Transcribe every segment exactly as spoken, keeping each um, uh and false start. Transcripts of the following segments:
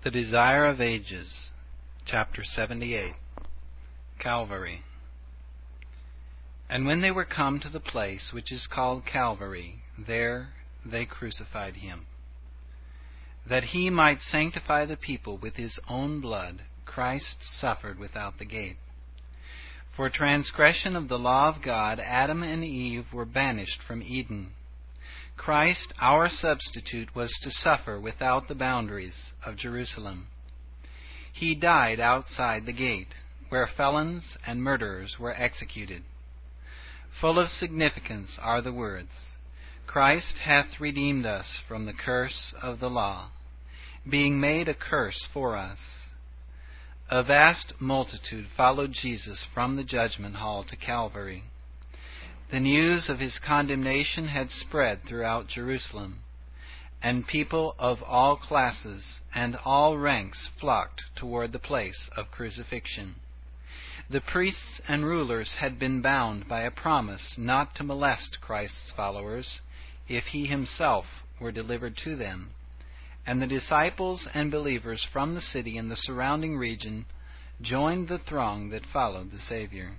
The Desire of Ages, Chapter seventy-eight. Calvary. And when they were come to the place which is called Calvary, there they crucified him. That he might sanctify the people with his own blood, Christ suffered without the gate. For transgression of the law of God, Adam and Eve were banished from Eden. Christ, our substitute, was to suffer without the boundaries of Jerusalem. He died outside the gate, where felons and murderers were executed. Full of significance are the words, Christ hath redeemed us from the curse of the law, being made a curse for us. A vast multitude followed Jesus from the judgment hall to Calvary. The news of his condemnation had spread throughout Jerusalem, and people of all classes and all ranks flocked toward the place of crucifixion. The priests and rulers had been bound by a promise not to molest Christ's followers if he himself were delivered to them, and the disciples and believers from the city and the surrounding region joined the throng that followed the Savior.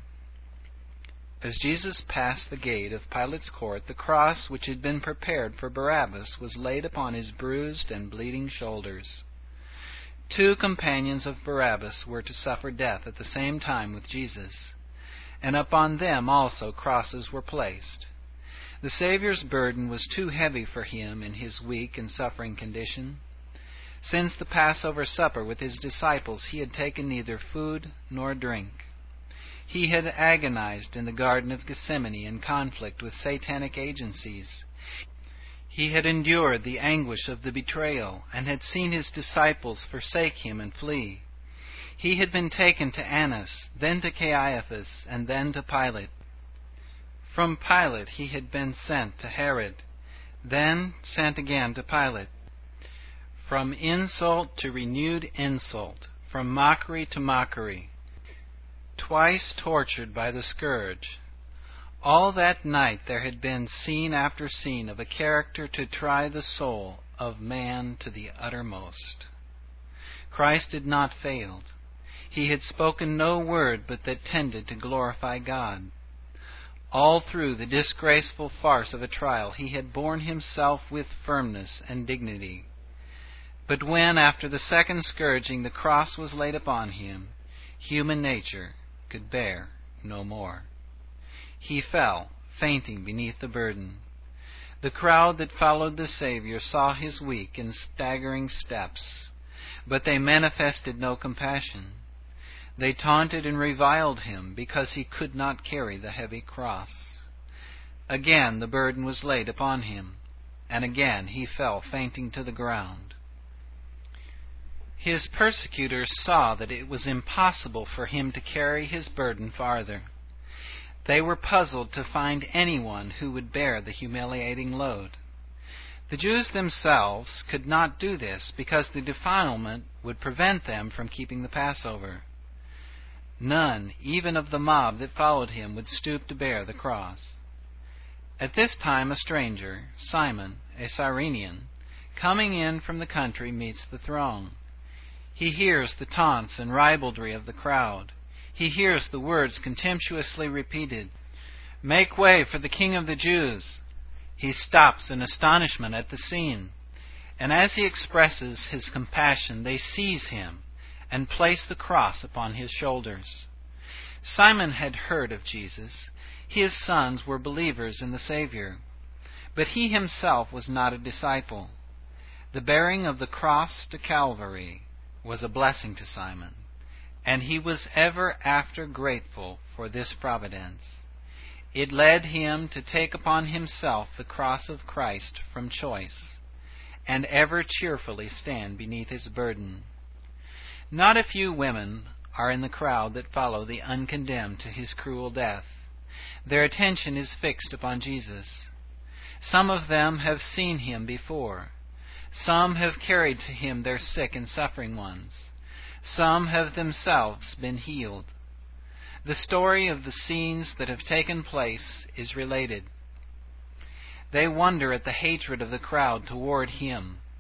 As Jesus passed the gate of Pilate's court, the cross which had been prepared for Barabbas was laid upon his bruised and bleeding shoulders. Two companions of Barabbas were to suffer death at the same time with Jesus, and upon them also crosses were placed. The Savior's burden was too heavy for him in his weak and suffering condition. Since the Passover supper with his disciples, he had taken neither food nor drink. He had agonized in the Garden of Gethsemane in conflict with satanic agencies. He had endured the anguish of the betrayal and had seen his disciples forsake him and flee. He had been taken to Annas, then to Caiaphas, and then to Pilate. From Pilate he had been sent to Herod, then sent again to Pilate. From insult to renewed insult, from mockery to mockery, twice tortured by the scourge. All that night there had been scene after scene of a character to try the soul of man to the uttermost. Christ had not failed. He had spoken no word but that tended to glorify God. All through the disgraceful farce of a trial, he had borne himself with firmness and dignity. But when, after the second scourging, the cross was laid upon him, human nature could bear no more. He fell, fainting beneath the burden. The crowd that followed the Savior saw his weak and staggering steps, but they manifested no compassion. They taunted and reviled him because he could not carry the heavy cross. Again the burden was laid upon him, and again he fell fainting to the ground. His persecutors saw that it was impossible for him to carry his burden farther. They were puzzled to find anyone who would bear the humiliating load. The Jews themselves could not do this because the defilement would prevent them from keeping the Passover. None, even of the mob that followed him, would stoop to bear the cross. At this time a stranger, Simon, a Cyrenian, coming in from the country, meets the throng. He hears the taunts and ribaldry of the crowd. He hears the words contemptuously repeated, "Make way for the King of the Jews." He stops in astonishment at the scene, and as he expresses his compassion, they seize him and place the cross upon his shoulders. Simon had heard of Jesus. His sons were believers in the Savior, but he himself was not a disciple. The bearing of the cross to Calvary was a blessing to Simon, and he was ever after grateful for this providence. It led him to take upon himself the cross of Christ from choice, and ever cheerfully stand beneath his burden. Not a few women are in the crowd that follow the uncondemned to his cruel death. Their attention is fixed upon Jesus. Some of them have seen him before. Some have carried to him their sick and suffering ones. Some have themselves been healed. The story of the scenes that have taken place is related. They wonder at the hatred of the crowd toward him,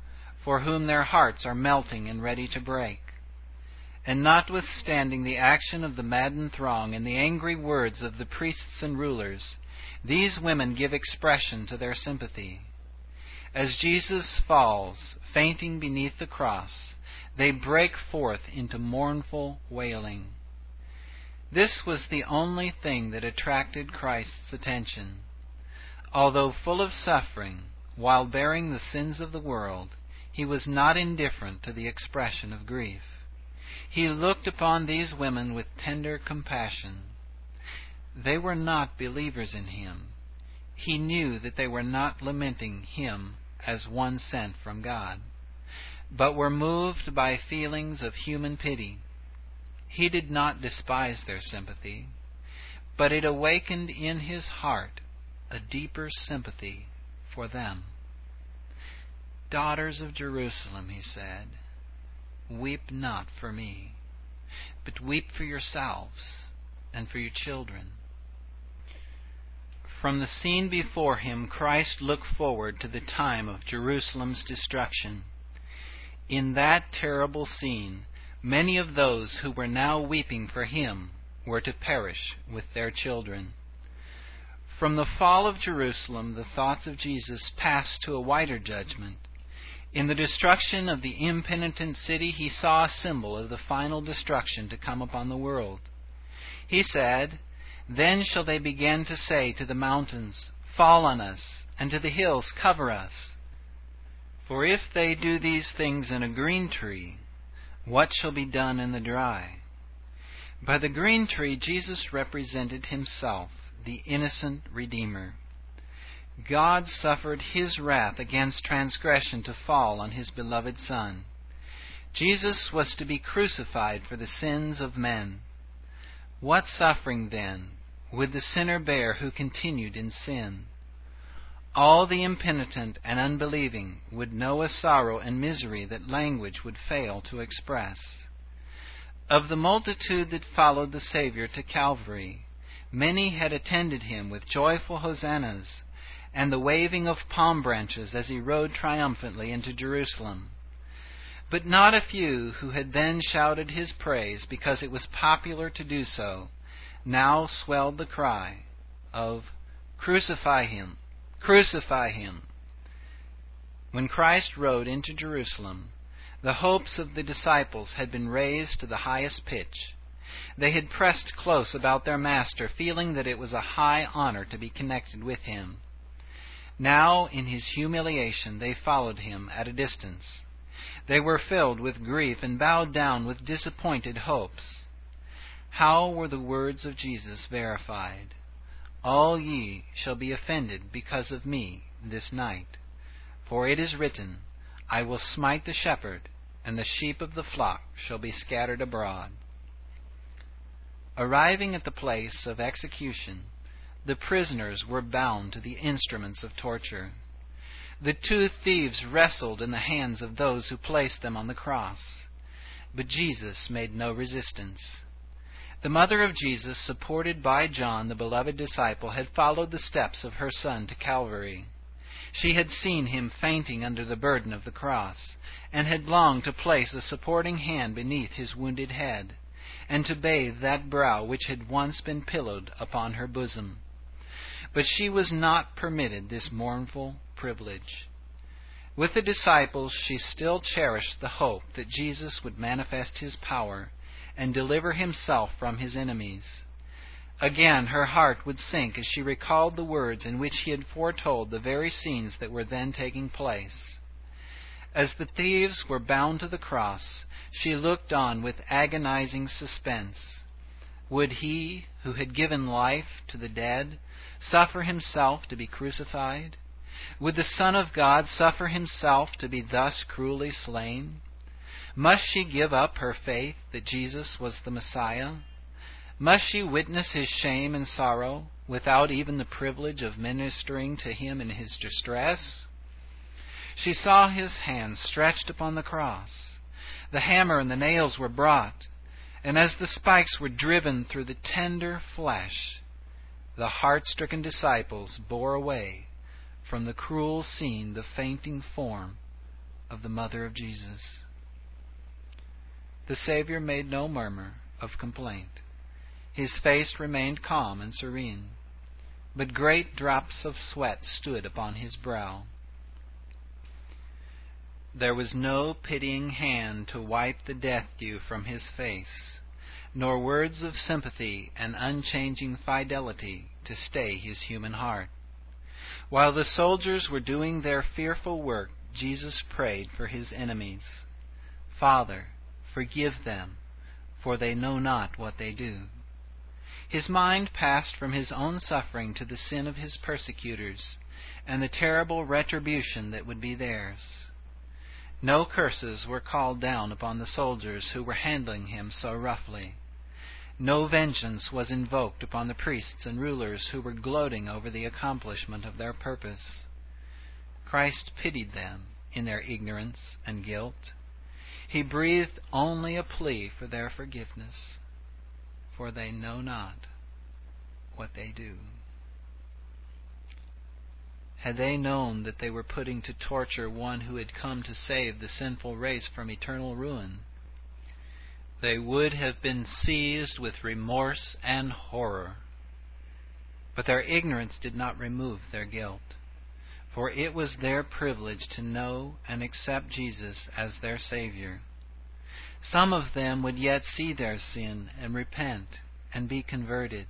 for whom their hearts are melting and ready to break. And notwithstanding the action of the maddened throng and the angry words of the priests and rulers, these women give expression to their sympathy. As Jesus falls, fainting beneath the cross, they break forth into mournful wailing. This was the only thing that attracted Christ's attention. Although full of suffering, while bearing the sins of the world, he was not indifferent to the expression of grief. He looked upon these women with tender compassion. They were not believers in him. He knew that they were not lamenting him as one sent from God, but were moved by feelings of human pity. He did not despise their sympathy, but it awakened in his heart a deeper sympathy for them. "Daughters of Jerusalem," he said, "weep not for me, but weep for yourselves and for your children." From the scene before him, Christ looked forward to the time of Jerusalem's destruction. In that terrible scene, many of those who were now weeping for him were to perish with their children. From the fall of Jerusalem, the thoughts of Jesus passed to a wider judgment. In the destruction of the impenitent city, he saw a symbol of the final destruction to come upon the world. He said, "Then shall they begin to say to the mountains, 'Fall on us,' and to the hills, 'Cover us.' For if they do these things in a green tree, what shall be done in the dry?" By the green tree, Jesus represented himself, the innocent Redeemer. God suffered his wrath against transgression to fall on his beloved Son. Jesus was to be crucified for the sins of men. What suffering, then, would the sinner bear who continued in sin? All the impenitent and unbelieving would know a sorrow and misery that language would fail to express. Of the multitude that followed the Savior to Calvary, many had attended him with joyful hosannas and the waving of palm branches as he rode triumphantly into Jerusalem. But not a few who had then shouted his praise because it was popular to do so, now swelled the cry of, "Crucify him! Crucify him!" When Christ rode into Jerusalem, the hopes of the disciples had been raised to the highest pitch. They had pressed close about their Master, feeling that it was a high honor to be connected with him. Now, in his humiliation, they followed him at a distance. They were filled with grief and bowed down with disappointed hopes. How were the words of Jesus verified? "All ye shall be offended because of me this night. For it is written, I will smite the shepherd, and the sheep of the flock shall be scattered abroad." Arriving at the place of execution, the prisoners were bound to the instruments of torture. The two thieves wrestled in the hands of those who placed them on the cross. But Jesus made no resistance. The mother of Jesus, supported by John, the beloved disciple, had followed the steps of her Son to Calvary. She had seen him fainting under the burden of the cross, and had longed to place a supporting hand beneath his wounded head, and to bathe that brow which had once been pillowed upon her bosom. But she was not permitted this mournful privilege. With the disciples, she still cherished the hope that Jesus would manifest his power and deliver himself from his enemies. Again her heart would sink as she recalled the words in which he had foretold the very scenes that were then taking place. As the thieves were bound to the cross, she looked on with agonizing suspense. Would he, who had given life to the dead, suffer himself to be crucified? Would the Son of God suffer himself to be thus cruelly slain? Must she give up her faith that Jesus was the Messiah? Must she witness his shame and sorrow without even the privilege of ministering to him in his distress? She saw his hands stretched upon the cross. The hammer and the nails were brought, and as the spikes were driven through the tender flesh, the heart-stricken disciples bore away from the cruel scene the fainting form of the mother of Jesus. The Savior made no murmur of complaint. His face remained calm and serene, but great drops of sweat stood upon his brow. There was no pitying hand to wipe the death dew from his face, nor words of sympathy and unchanging fidelity to stay his human heart. While the soldiers were doing their fearful work, Jesus prayed for his enemies. "Father, forgive them, for they know not what they do." His mind passed from his own suffering to the sin of his persecutors and the terrible retribution that would be theirs. No curses were called down upon the soldiers who were handling him so roughly. No vengeance was invoked upon the priests and rulers who were gloating over the accomplishment of their purpose. Christ pitied them in their ignorance and guilt. He breathed only a plea for their forgiveness, for they know not what they do. Had they known that they were putting to torture one who had come to save the sinful race from eternal ruin, they would have been seized with remorse and horror. But their ignorance did not remove their guilt, for it was their privilege to know and accept Jesus as their Savior. Some of them would yet see their sin and repent and be converted.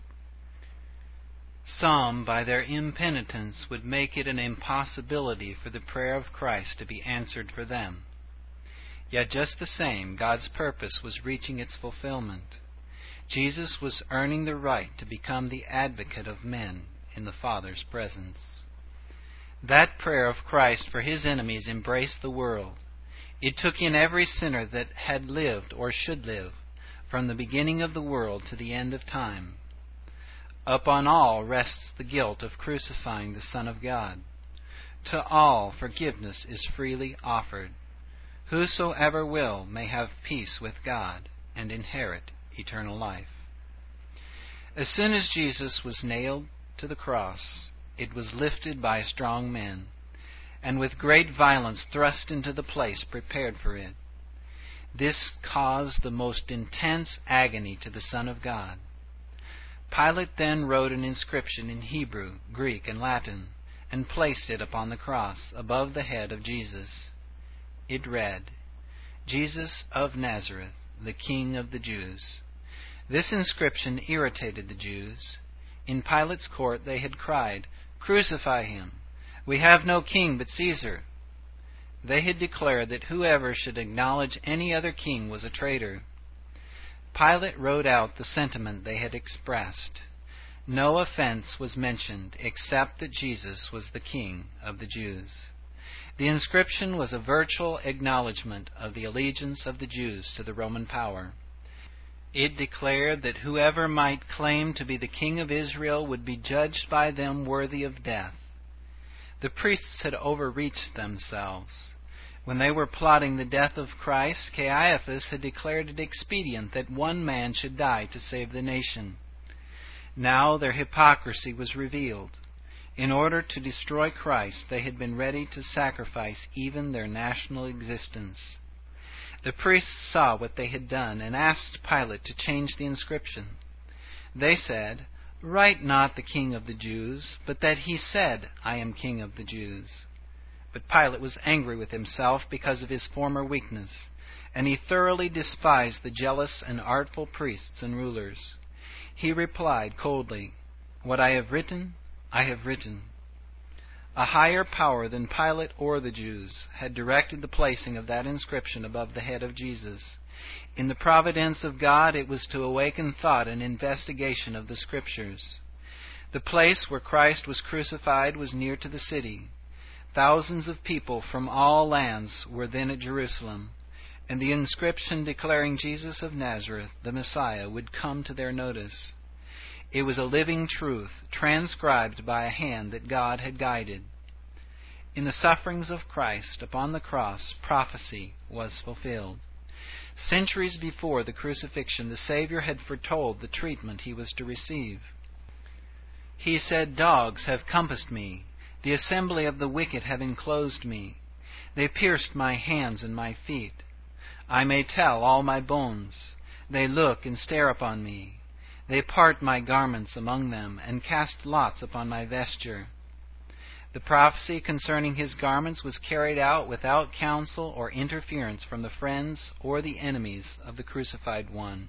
Some, by their impenitence, would make it an impossibility for the prayer of Christ to be answered for them. Yet just the same, God's purpose was reaching its fulfillment. Jesus was earning the right to become the advocate of men in the Father's presence. That prayer of Christ for his enemies embraced the world. It took in every sinner that had lived or should live, from the beginning of the world to the end of time. Upon all rests the guilt of crucifying the Son of God. To all forgiveness is freely offered. Whosoever will may have peace with God and inherit eternal life. As soon as Jesus was nailed to the cross, it was lifted by strong men, and with great violence thrust into the place prepared for it. This caused the most intense agony to the Son of God. Pilate then wrote an inscription in Hebrew, Greek, and Latin, and placed it upon the cross above the head of Jesus. It read, "Jesus of Nazareth, the King of the Jews." This inscription irritated the Jews. In Pilate's court they had cried, "Crucify him! We have no king but Caesar." They had declared that whoever should acknowledge any other king was a traitor. Pilate wrote out the sentiment they had expressed. No offense was mentioned except that Jesus was the King of the Jews. The inscription was a virtual acknowledgement of the allegiance of the Jews to the Roman power. It declared that whoever might claim to be the King of Israel would be judged by them worthy of death. The priests had overreached themselves. When they were plotting the death of Christ, Caiaphas had declared it expedient that one man should die to save the nation. Now their hypocrisy was revealed. In order to destroy Christ, they had been ready to sacrifice even their national existence. The priests saw what they had done and asked Pilate to change the inscription. They said, "Write not the King of the Jews, but that he said, 'I am King of the Jews.'" But Pilate was angry with himself because of his former weakness, and he thoroughly despised the jealous and artful priests and rulers. He replied coldly, "What I have written, I have written." A higher power than Pilate or the Jews had directed the placing of that inscription above the head of Jesus. In the providence of God, it was to awaken thought and investigation of the Scriptures. The place where Christ was crucified was near to the city. Thousands of people from all lands were then at Jerusalem, and the inscription declaring Jesus of Nazareth, the Messiah, would come to their notice. It was a living truth, transcribed by a hand that God had guided. In the sufferings of Christ upon the cross, prophecy was fulfilled. Centuries before the crucifixion, the Savior had foretold the treatment he was to receive. He said, "Dogs have compassed me. The assembly of the wicked have enclosed me. They pierced my hands and my feet. I may tell all my bones. They look and stare upon me. They part my garments among them, and cast lots upon my vesture. The prophecy concerning his garments was carried out without counsel or interference from the friends or the enemies of the crucified one.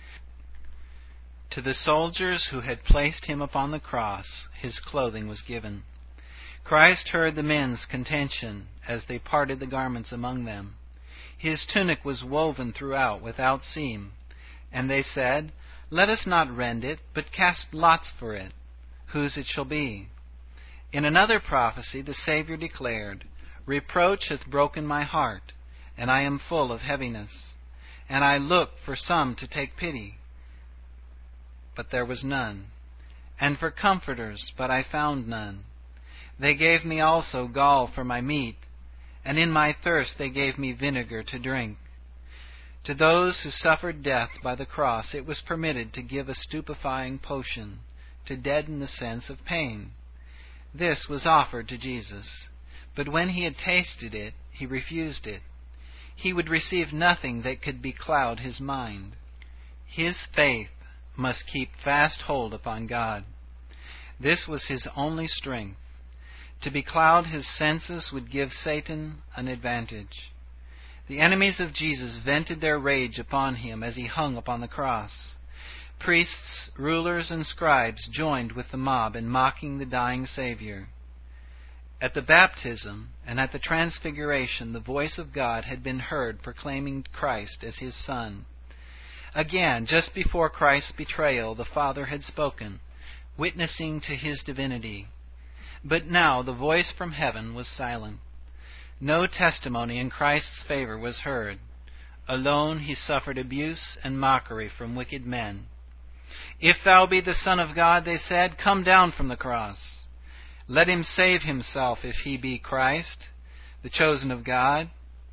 To the soldiers who had placed him upon the cross, his clothing was given. Christ heard the men's contention as they parted the garments among them. His tunic was woven throughout without seam, and they said, "Let us not rend it, but cast lots for it, whose it shall be." In another prophecy the Savior declared, "Reproach hath broken my heart, and I am full of heaviness. And I looked for some to take pity, but there was none, and for comforters, but I found none. They gave me also gall for my meat, and in my thirst they gave me vinegar to drink." To those who suffered death by the cross it was permitted to give a stupefying potion, to deaden the sense of pain. This was offered to Jesus, but when he had tasted it, he refused it. He would receive nothing that could becloud his mind. His faith must keep fast hold upon God. This was his only strength. To becloud his senses would give Satan an advantage. The enemies of Jesus vented their rage upon him as he hung upon the cross. Priests, rulers, and scribes joined with the mob in mocking the dying Savior. At the baptism and at the transfiguration, the voice of God had been heard proclaiming Christ as his Son. Again, just before Christ's betrayal, the Father had spoken, witnessing to his divinity. But now the voice from heaven was silent. No testimony in Christ's favor was heard. Alone he suffered abuse and mockery from wicked men. "If thou be the Son of God," they said, "come down from the cross. Let him save himself if he be Christ, the chosen of God."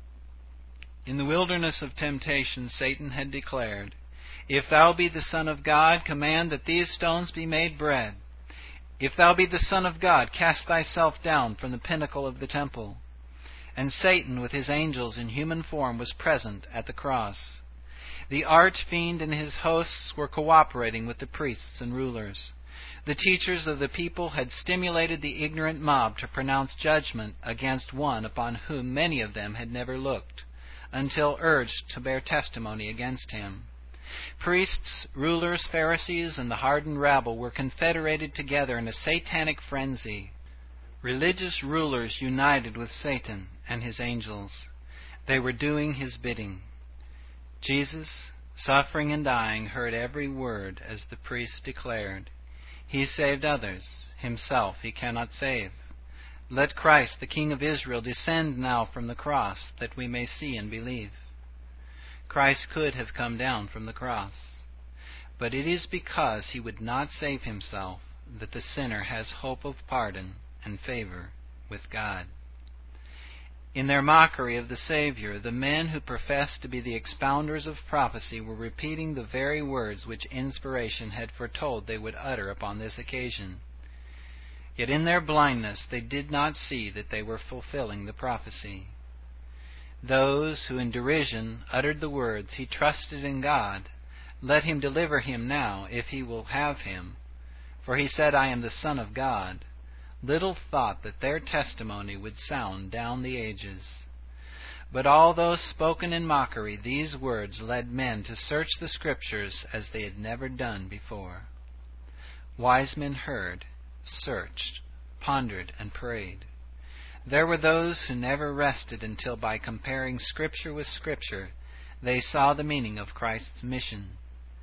In the wilderness of temptation, Satan had declared, "If thou be the Son of God, command that these stones be made bread. If thou be the Son of God, cast thyself down from the pinnacle of the temple." And Satan, with his angels in human form, was present at the cross. The arch-fiend and his hosts were cooperating with the priests and rulers. The teachers of the people had stimulated the ignorant mob to pronounce judgment against one upon whom many of them had never looked, until urged to bear testimony against him. Priests, rulers, Pharisees, and the hardened rabble were confederated together in a satanic frenzy. Religious rulers united with Satan and his angels. They were doing his bidding. Jesus, suffering and dying, heard every word as the priests declared. He saved others. Himself he cannot save. Let Christ, the King of Israel, descend now from the cross, that we may see and believe. Christ could have come down from the cross, but it is because he would not save himself that the sinner has hope of pardon and favor with God. In their mockery of the Savior, the men who professed to be the expounders of prophecy were repeating the very words which inspiration had foretold they would utter upon this occasion. Yet in their blindness they did not see that they were fulfilling the prophecy. Those who in derision uttered the words, "He trusted in God, let him deliver him now, if he will have him, for he said, I am the Son of God," little thought that their testimony would sound down the ages. But although spoken in mockery, these words led men to search the Scriptures as they had never done before. Wise men heard, searched, pondered, and prayed. There were those who never rested until by comparing Scripture with Scripture they saw the meaning of Christ's mission.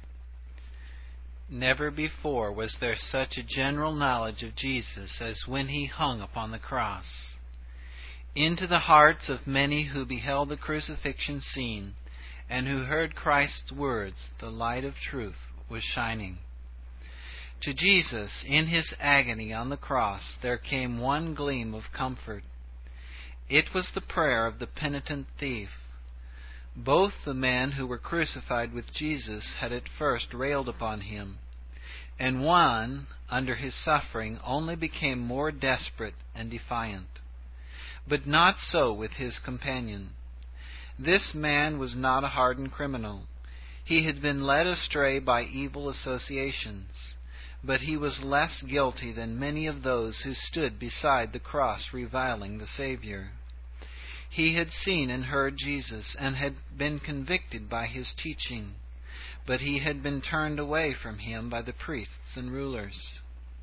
Never before was there such a general knowledge of Jesus as when he hung upon the cross. Into the hearts of many who beheld the crucifixion scene and who heard Christ's words, the light of truth was shining. To Jesus, in his agony on the cross, there came one gleam of comfort. It was the prayer of the penitent thief. Both the men who were crucified with Jesus had at first railed upon him, and one, under his suffering, only became more desperate and defiant. But not so with his companion. This man was not a hardened criminal. He had been led astray by evil associations, but he was less guilty than many of those who stood beside the cross reviling the Savior. He had seen and heard Jesus and had been convicted by his teaching, but he had been turned away from him by the priests and rulers.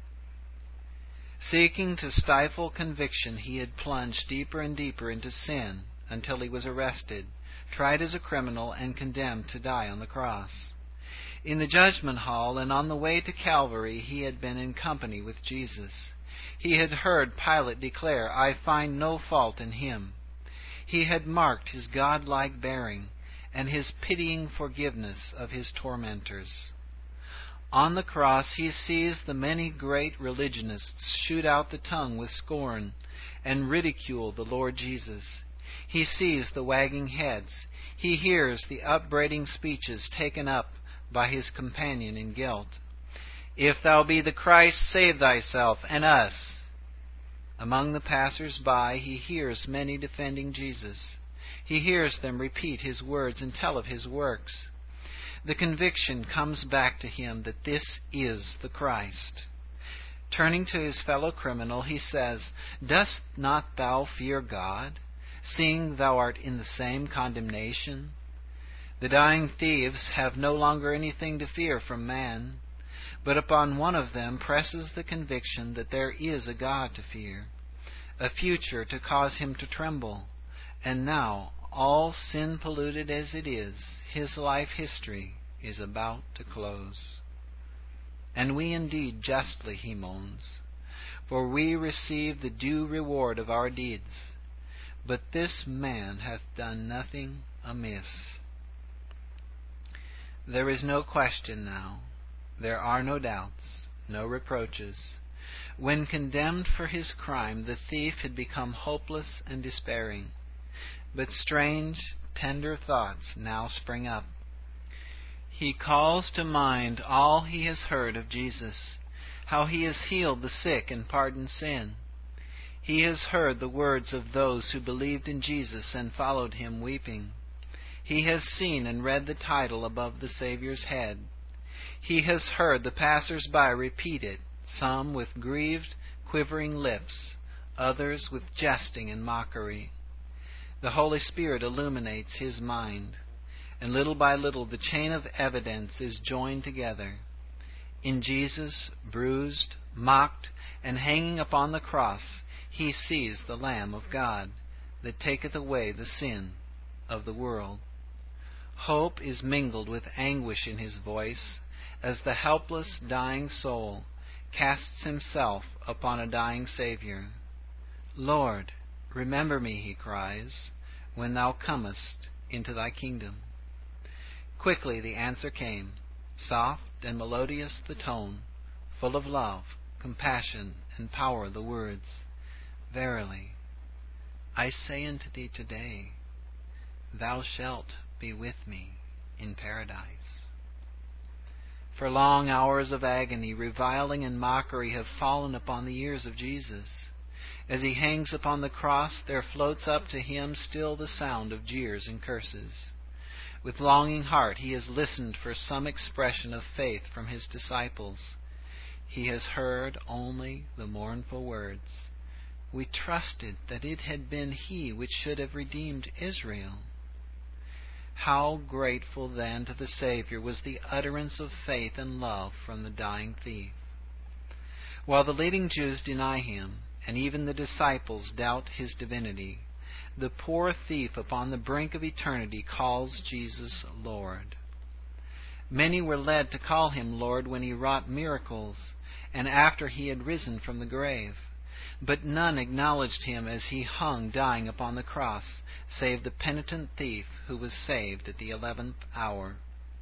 Seeking to stifle conviction, he had plunged deeper and deeper into sin until he was arrested, tried as a criminal, and condemned to die on the cross. In the judgment hall and on the way to Calvary, he had been in company with Jesus. He had heard Pilate declare, "I find no fault in him." He had marked his God-like bearing and his pitying forgiveness of his tormentors. On the cross, he sees the many great religionists shoot out the tongue with scorn and ridicule the Lord Jesus. He sees the wagging heads. He hears the upbraiding speeches taken up by his companion in guilt. "If thou be the Christ, save thyself and us." Among the passers-by, he hears many defending Jesus. He hears them repeat his words and tell of his works. The conviction comes back to him that this is the Christ. Turning to his fellow criminal, he says, "Dost not thou fear God, seeing thou art in the same condemnation?" The dying thieves have no longer anything to fear from man, but upon one of them presses the conviction that there is a God to fear, a future to cause him to tremble, and now, all sin-polluted as it is, his life history is about to close. "And we indeed justly," he moans, "for we receive the due reward of our deeds. But this man hath done nothing amiss." There is no question now. There are no doubts, no reproaches. When condemned for his crime, the thief had become hopeless and despairing. But strange, tender thoughts now spring up. He calls to mind all he has heard of Jesus, how he has healed the sick and pardoned sin. He has heard the words of those who believed in Jesus and followed him weeping. He has seen and read the title above the Savior's head. He has heard the passers-by repeat it, some with grieved, quivering lips, others with jesting and mockery. The Holy Spirit illuminates his mind, and little by little the chain of evidence is joined together. In Jesus, bruised, mocked, and hanging upon the cross, he sees the Lamb of God that taketh away the sin of the world. Hope is mingled with anguish in his voice as the helpless, dying soul casts himself upon a dying Savior. "Lord, remember me," he cries, "when thou comest into thy kingdom." Quickly the answer came, soft and melodious the tone, full of love, compassion, and power the words, "Verily, I say unto thee today, thou shalt be with me in paradise." For long hours of agony, reviling and mockery have fallen upon the ears of Jesus. As he hangs upon the cross, there floats up to him still the sound of jeers and curses. With longing heart he has listened for some expression of faith from his disciples. He has heard only the mournful words, "We trusted that it had been he which should have redeemed Israel." How grateful then to the Savior was the utterance of faith and love from the dying thief. While the leading Jews deny him, and even the disciples doubt his divinity, the poor thief upon the brink of eternity calls Jesus Lord. Many were led to call him Lord when he wrought miracles, and after he had risen from the grave. But none acknowledged him as he hung dying upon the cross, save the penitent thief who was saved at the eleventh hour.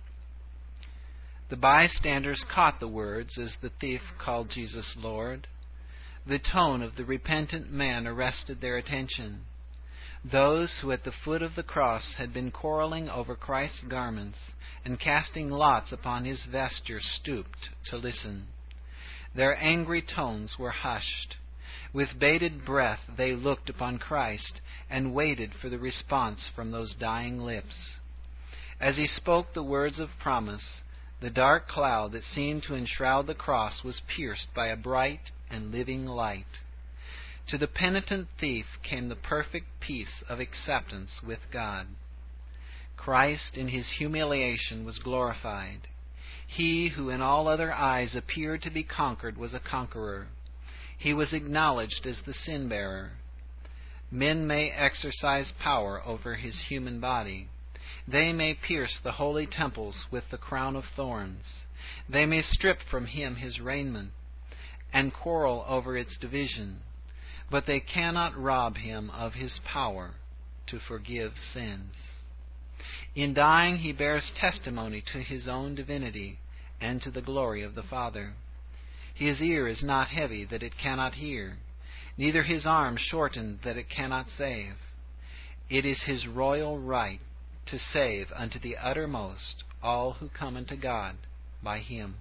The bystanders caught the words as the thief called Jesus Lord. The tone of the repentant man arrested their attention. Those who at the foot of the cross had been quarreling over Christ's garments and casting lots upon his vesture stooped to listen. Their angry tones were hushed. With bated breath they looked upon Christ and waited for the response from those dying lips. As he spoke the words of promise, the dark cloud that seemed to enshroud the cross was pierced by a bright and living light. To the penitent thief came the perfect peace of acceptance with God. Christ in his humiliation was glorified. He who in all other eyes appeared to be conquered was a conqueror. He was acknowledged as the sin-bearer. Men may exercise power over his human body. They may pierce the holy temples with the crown of thorns. They may strip from him his raiment and quarrel over its division. But they cannot rob him of his power to forgive sins. In dying, he bears testimony to his own divinity and to the glory of the Father. His ear is not heavy that it cannot hear, neither his arm shortened that it cannot save. It is his royal right to save unto the uttermost all who come unto God by him.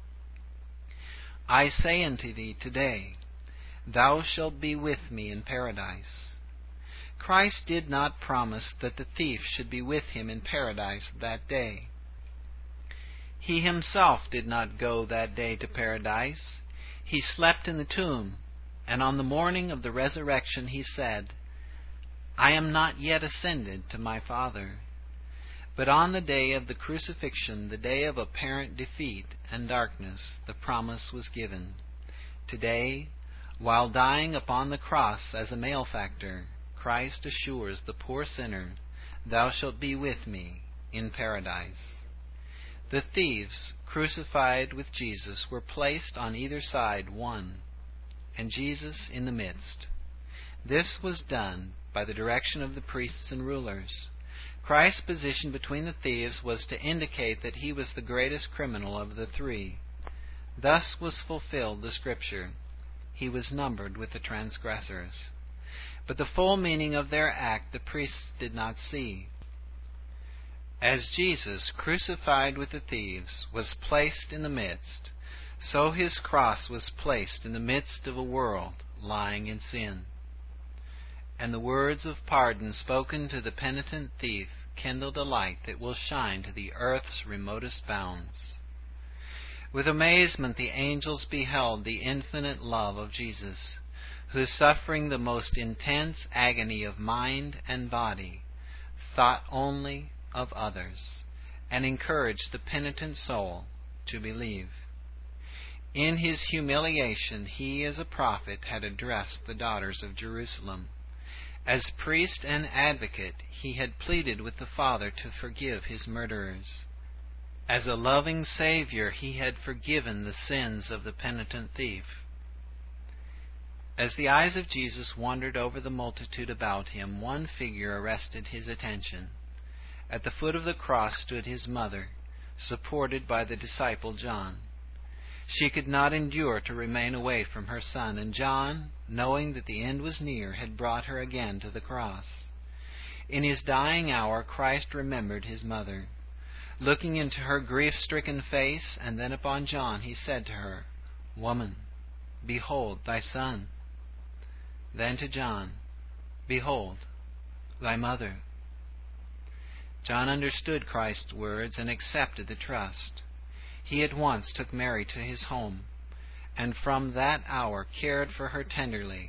I say unto thee today, thou shalt be with me in paradise. Christ did not promise that the thief should be with him in paradise that day. He himself did not go that day to paradise. He slept in the tomb, and on the morning of the resurrection he said, I am not yet ascended to my Father. But on the day of the crucifixion, the day of apparent defeat and darkness, the promise was given. Today, while dying upon the cross as a malefactor, Christ assures the poor sinner, thou shalt be with me in paradise. The thieves crucified with Jesus were placed on either side one, and Jesus in the midst. This was done by the direction of the priests and rulers. Christ's position between the thieves was to indicate that he was the greatest criminal of the three. Thus was fulfilled the scripture, he was numbered with the transgressors. But the full meaning of their act the priests did not see. As Jesus, crucified with the thieves, was placed in the midst, so his cross was placed in the midst of a world lying in sin. And the words of pardon spoken to the penitent thief kindled a light that will shine to the earth's remotest bounds. With amazement the angels beheld the infinite love of Jesus, who, suffering the most intense agony of mind and body, thought only of others, and encouraged the penitent soul to believe. In his humiliation he, as a prophet, had addressed the daughters of Jerusalem. As priest and advocate, he had pleaded with the Father to forgive his murderers. As a loving Savior, he had forgiven the sins of the penitent thief. As the eyes of Jesus wandered over the multitude about him, one figure arrested his attention. At the foot of the cross stood his mother, supported by the disciple John. She could not endure to remain away from her son, and John, knowing that the end was near, had brought her again to the cross. In his dying hour, Christ remembered his mother. Looking into her grief-stricken face and then upon John, he said to her, Woman, behold thy son. Then to John, Behold thy mother. John understood Christ's words and accepted the trust. He at once took Mary to his home, and from that hour cared for her tenderly.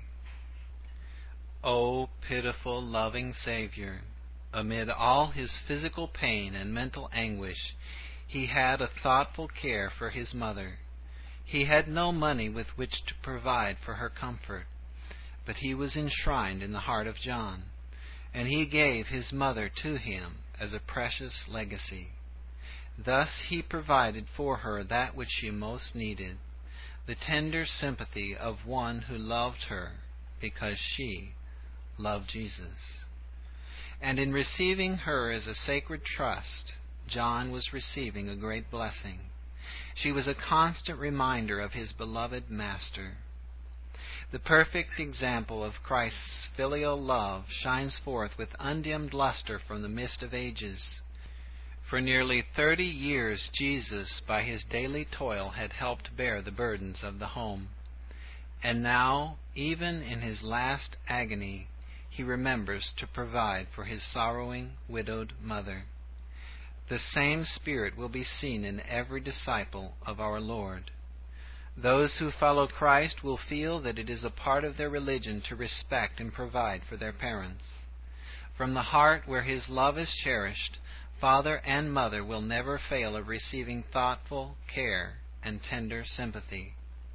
O pitiful, loving Savior! Amid all his physical pain and mental anguish, he had a thoughtful care for his mother. He had no money with which to provide for her comfort, but he was enshrined in the heart of John, and he gave his mother to him as a precious legacy. Thus he provided for her that which she most needed, the tender sympathy of one who loved her because she loved Jesus. And in receiving her as a sacred trust, John was receiving a great blessing. She was a constant reminder of his beloved Master. The perfect example of Christ's filial love shines forth with undimmed luster from the mist of ages. For nearly thirty years Jesus, by his daily toil, had helped bear the burdens of the home. And now, even in his last agony, he remembers to provide for his sorrowing, widowed mother. The same spirit will be seen in every disciple of our Lord. Those who follow Christ will feel that it is a part of their religion to respect and provide for their parents. From the heart where his love is cherished, father and mother will never fail of receiving thoughtful care and tender sympathy.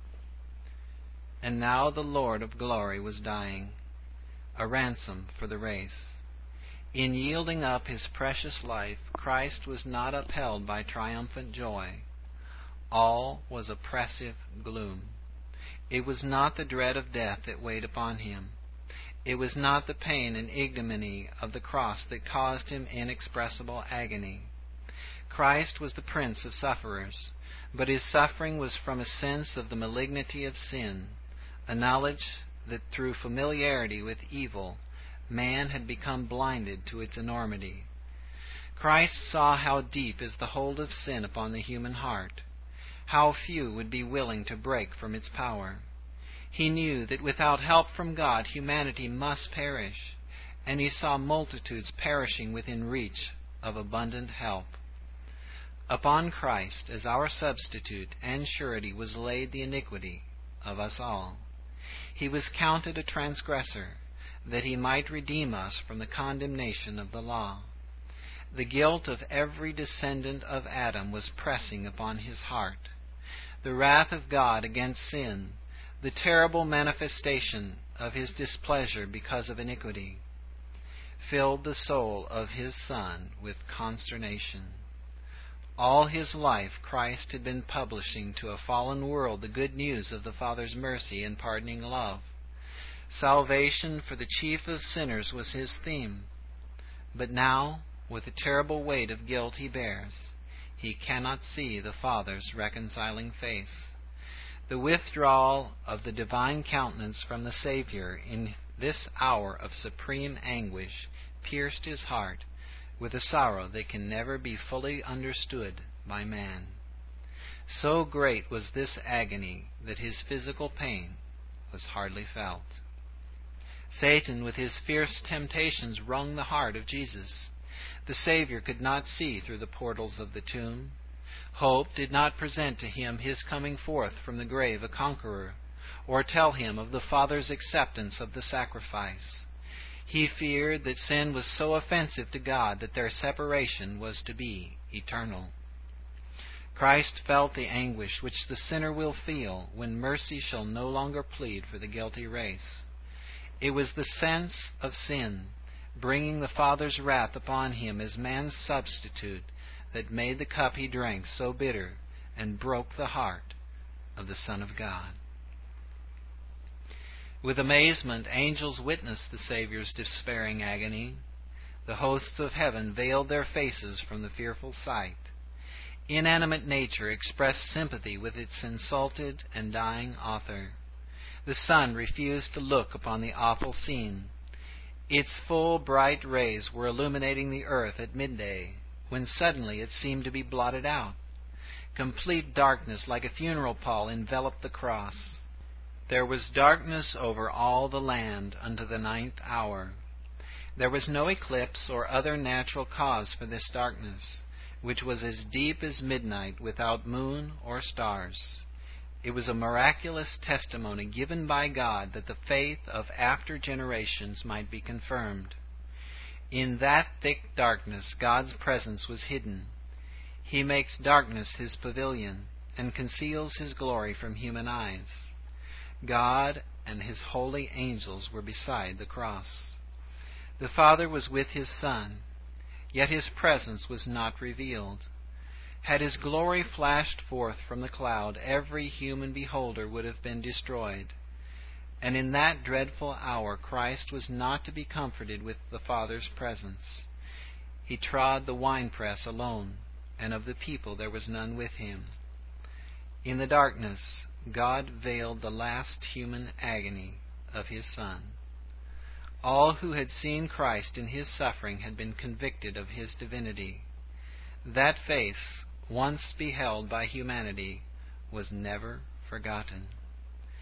And now the Lord of glory was dying, a ransom for the race. In yielding up his precious life, Christ was not upheld by triumphant joy. All was oppressive gloom. It was not the dread of death that weighed upon him. It was not the pain and ignominy of the cross that caused him inexpressible agony. Christ was the Prince of sufferers, but his suffering was from a sense of the malignity of sin, a knowledge that through familiarity with evil, man had become blinded to its enormity. Christ saw how deep is the hold of sin upon the human heart, how few would be willing to break from its power. He knew that without help from God, humanity must perish, and he saw multitudes perishing within reach of abundant help. Upon Christ, as our substitute and surety, was laid the iniquity of us all. He was counted a transgressor, that he might redeem us from the condemnation of the law. The guilt of every descendant of Adam was pressing upon his heart. The wrath of God against sin, the terrible manifestation of his displeasure because of iniquity, filled the soul of his Son with consternation. All his life Christ had been publishing to a fallen world the good news of the Father's mercy and pardoning love. Salvation for the chief of sinners was his theme. But now, with the terrible weight of guilt he bears, he cannot see the Father's reconciling face. The withdrawal of the divine countenance from the Savior in this hour of supreme anguish pierced his heart with a sorrow that can never be fully understood by man. So great was this agony that his physical pain was hardly felt. Satan, with his fierce temptations, wrung the heart of Jesus. The Savior could not see through the portals of the tomb. Hope did not present to him his coming forth from the grave a conqueror, or tell him of the Father's acceptance of the sacrifice. He feared that sin was so offensive to God that their separation was to be eternal. Christ felt the anguish which the sinner will feel when mercy shall no longer plead for the guilty race. It was the sense of sin, bringing the Father's wrath upon him as man's substitute, that made the cup he drank so bitter and broke the heart of the Son of God. With amazement, angels witnessed the Savior's despairing agony. The hosts of heaven veiled their faces from the fearful sight. Inanimate nature expressed sympathy with its insulted and dying author. The sun refused to look upon the awful scene. Its full bright rays were illuminating the earth at midday, when suddenly it seemed to be blotted out. Complete darkness, like a funeral pall, enveloped the cross. There was darkness over all the land unto the ninth hour. There was no eclipse or other natural cause for this darkness, which was as deep as midnight without moon or stars. It was a miraculous testimony given by God that the faith of after generations might be confirmed. In that thick darkness God's presence was hidden. He makes darkness his pavilion and conceals his glory from human eyes. God and his holy angels were beside the cross. The Father was with his Son, yet his presence was not revealed. Had his glory flashed forth from the cloud, every human beholder would have been destroyed. And in that dreadful hour Christ was not to be comforted with the Father's presence. He trod the winepress alone, and of the people there was none with him. In the darkness, God veiled the last human agony of his Son. All who had seen Christ in his suffering had been convicted of his divinity. That face, once beheld by humanity, was never forgotten.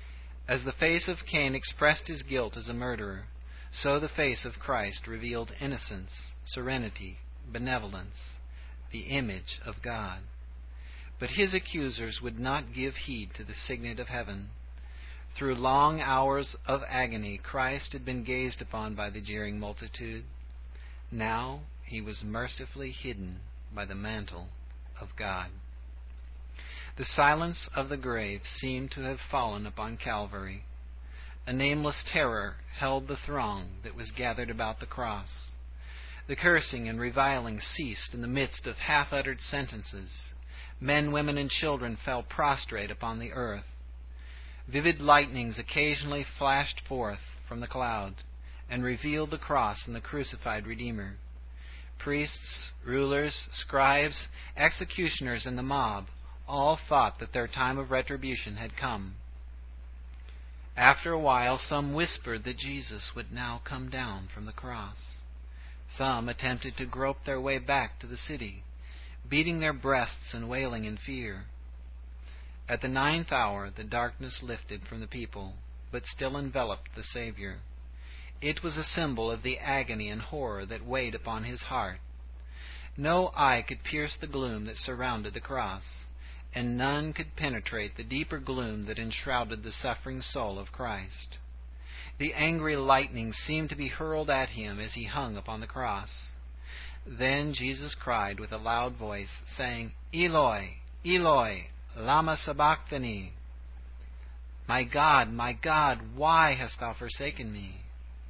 As the face of Cain expressed his guilt as a murderer, so the face of Christ revealed innocence, serenity, benevolence, the image of God. But his accusers would not give heed to the signet of heaven. Through long hours of agony, Christ had been gazed upon by the jeering multitude. Now he was mercifully hidden by the mantle of God. The silence of the grave seemed to have fallen upon Calvary. A nameless terror held the throng that was gathered about the cross. The cursing and reviling ceased in the midst of half-uttered sentences. Men, women, and children fell prostrate upon the earth. Vivid lightnings occasionally flashed forth from the cloud and revealed the cross and the crucified Redeemer. Priests, rulers, scribes, executioners, and the mob all thought that their time of retribution had come. After a while, some whispered that Jesus would now come down from the cross. Some attempted to grope their way back to the city, beating their breasts and wailing in fear. At the ninth hour, the darkness lifted from the people, but still enveloped the Savior. It was a symbol of the agony and horror that weighed upon his heart. No eye could pierce the gloom that surrounded the cross, and none could penetrate the deeper gloom that enshrouded the suffering soul of Christ. The angry lightning seemed to be hurled at him as he hung upon the cross. Then Jesus cried with a loud voice, saying, "Eloi, Eloi, lama sabachthani?" "My God, my God, why hast thou forsaken me?"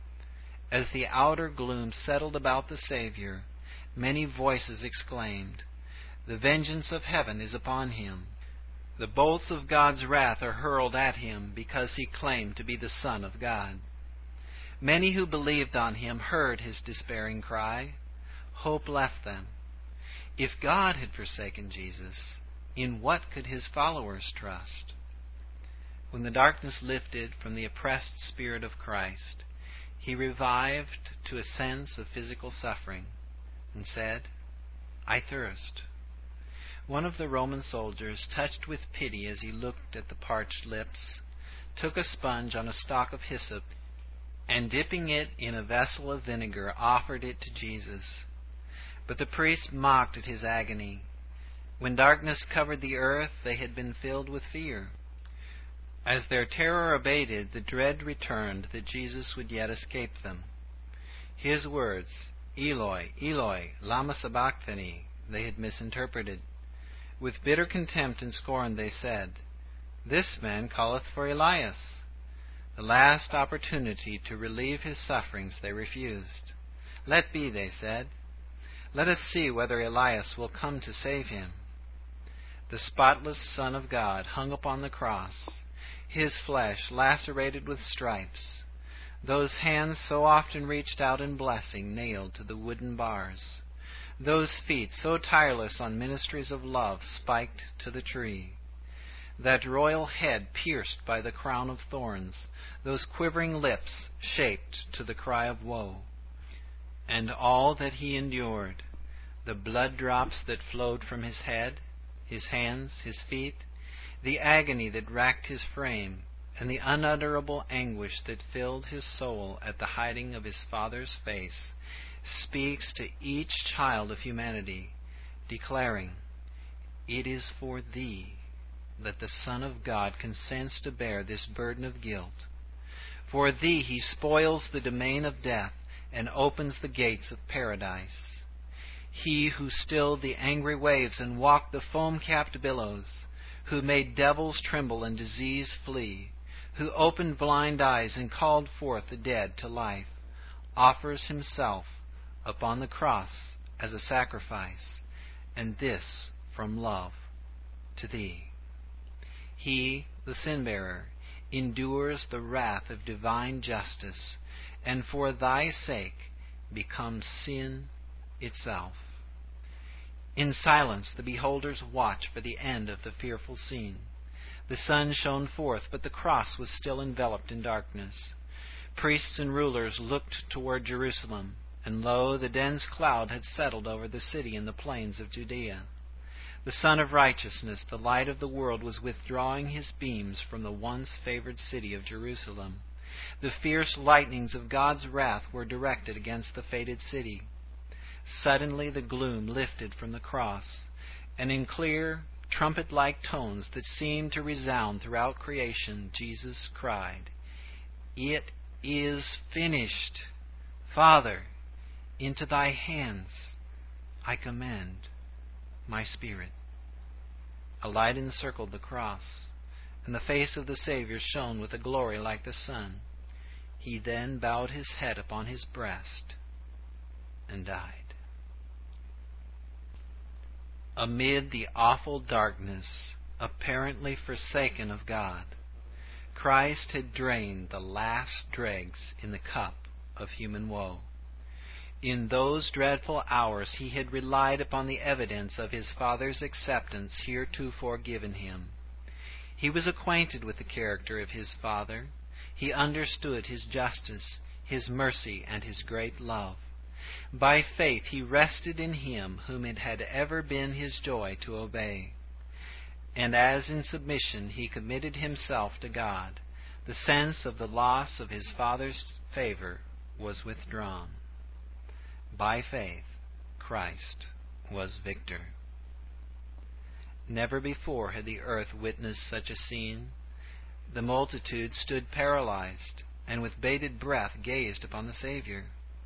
As the outer gloom settled about the Savior, many voices exclaimed, "The vengeance of heaven is upon him." The bolts of God's wrath are hurled at him because he claimed to be the Son of God. Many who believed on him heard his despairing cry. Hope left them. If God had forsaken Jesus, in what could his followers trust? When the darkness lifted from the oppressed spirit of Christ, he revived to a sense of physical suffering and said, "I thirst." One of the Roman soldiers, touched with pity as he looked at the parched lips, took a sponge on a stalk of hyssop and, dipping it in a vessel of vinegar, offered it to Jesus. But the priests mocked at his agony. When darkness covered the earth, they had been filled with fear. As their terror abated, the dread returned that Jesus would yet escape them. His words, "Eloi, Eloi, lama sabachthani," they had misinterpreted. With bitter contempt and scorn they said, "This man calleth for Elias." The last opportunity to relieve his sufferings they refused. "Let be," they said. "Let us see whether Elias will come to save him." The spotless Son of God hung upon the cross, his flesh lacerated with stripes, those hands so often reached out in blessing nailed to the wooden bars, those feet so tireless on ministries of love spiked to the tree, that royal head pierced by the crown of thorns, those quivering lips shaped to the cry of woe. And all that he endured, the blood drops that flowed from his head, his hands, his feet, the agony that racked his frame, and the unutterable anguish that filled his soul at the hiding of his Father's face, speaks to each child of humanity, declaring, "It is for thee that the Son of God consents to bear this burden of guilt. For thee he spoils the domain of death and opens the gates of paradise. He who stilled the angry waves and walked the foam-capped billows, who made devils tremble and disease flee, who opened blind eyes and called forth the dead to life, offers himself upon the cross as a sacrifice, and this from love to thee. He, the sin-bearer, endures the wrath of divine justice, and for thy sake becomes sin itself." In silence the beholders watched for the end of the fearful scene. The sun shone forth, but the cross was still enveloped in darkness. Priests and rulers looked toward Jerusalem, and lo, the dense cloud had settled over the city and the plains of Judea. The Sun of Righteousness, the light of the world, was withdrawing his beams from the once favored city of Jerusalem. The fierce lightnings of God's wrath were directed against the fated city. Suddenly the gloom lifted from the cross, and in clear, trumpet-like tones that seemed to resound throughout creation, Jesus cried, "It is finished. Father, into thy hands I commend my spirit." A light encircled the cross, and the face of the Savior shone with a glory like the sun. He then bowed his head upon his breast and died. Amid the awful darkness, apparently forsaken of God, Christ had drained the last dregs in the cup of human woe. In those dreadful hours he had relied upon the evidence of his Father's acceptance heretofore given him. He was acquainted with the character of his Father. He understood his justice, his mercy, and his great love. By faith he rested in him whom it had ever been his joy to obey. And as in submission he committed himself to God, the sense of the loss of his Father's favor was withdrawn. By faith, Christ was victor. Never before had the earth witnessed such a scene. The multitude stood paralyzed, and with bated breath gazed upon the Savior.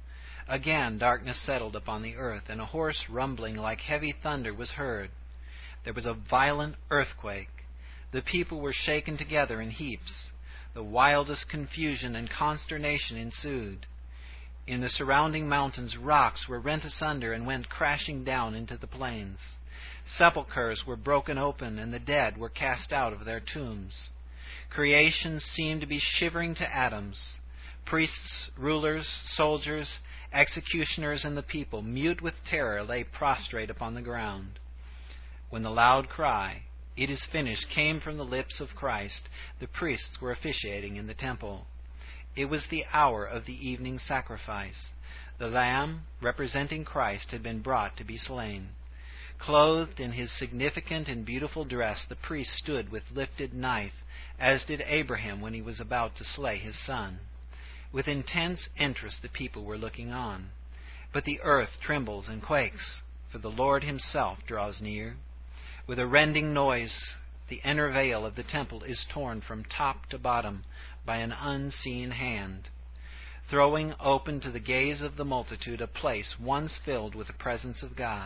Again darkness settled upon the earth, and a hoarse rumbling like heavy thunder was heard. There was a violent earthquake. The people were shaken together in heaps. The wildest confusion and consternation ensued. In the surrounding mountains, rocks were rent asunder and went crashing down into the plains. Sepulchres were broken open, and the dead were cast out of their tombs. Creation seemed to be shivering to atoms. Priests, rulers, soldiers, executioners, and the people, mute with terror, lay prostrate upon the ground. When the loud cry, "It is finished," came from the lips of Christ, the priests were officiating in the temple. It was the hour of the evening sacrifice. The Lamb, representing Christ, had been brought to be slain. Clothed in his significant and beautiful dress, the priest stood with lifted knife, as did Abraham when he was about to slay his son. With intense interest the people were looking on. But the earth trembles and quakes, for the Lord himself draws near. With a rending noise, the inner veil of the temple is torn from top to bottom by an unseen hand, throwing open to the gaze of the multitude a place once filled with the presence of God.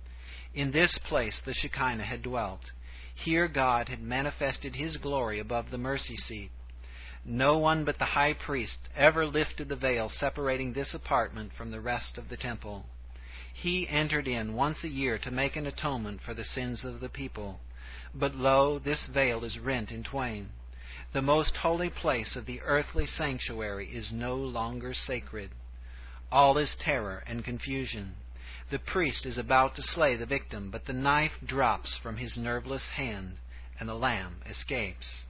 In this place the Shekinah had dwelt. Here God had manifested his glory above the mercy seat. No one but the high priest ever lifted the veil separating this apartment from the rest of the temple. He entered in once a year to make an atonement for the sins of the people. But lo, this veil is rent in twain. The most holy place of the earthly sanctuary is no longer sacred. All is terror and confusion. The priest is about to slay the victim, but the knife drops from his nerveless hand, and the lamb escapes.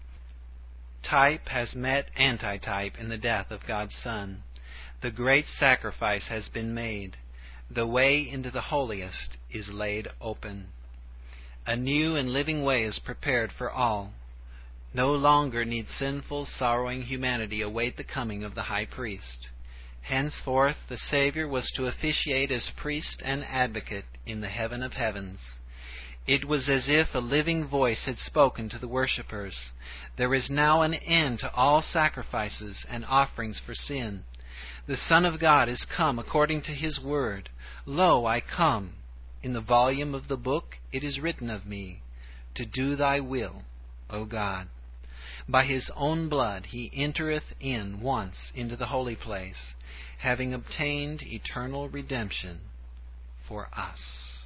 Type has met antitype in the death of God's Son. The great sacrifice has been made. The way into the holiest is laid open. A new and living way is prepared for all. No longer need sinful, sorrowing humanity await the coming of the high priest. Henceforth the Savior was to officiate as priest and advocate in the heaven of heavens. It was as if a living voice had spoken to the worshippers. There is now an end to all sacrifices and offerings for sin. The Son of God is come according to his word. Lo, I come. In the volume of the book it is written of me, to do thy will, O God. By his own blood he entereth in once into the holy place, having obtained eternal redemption for us.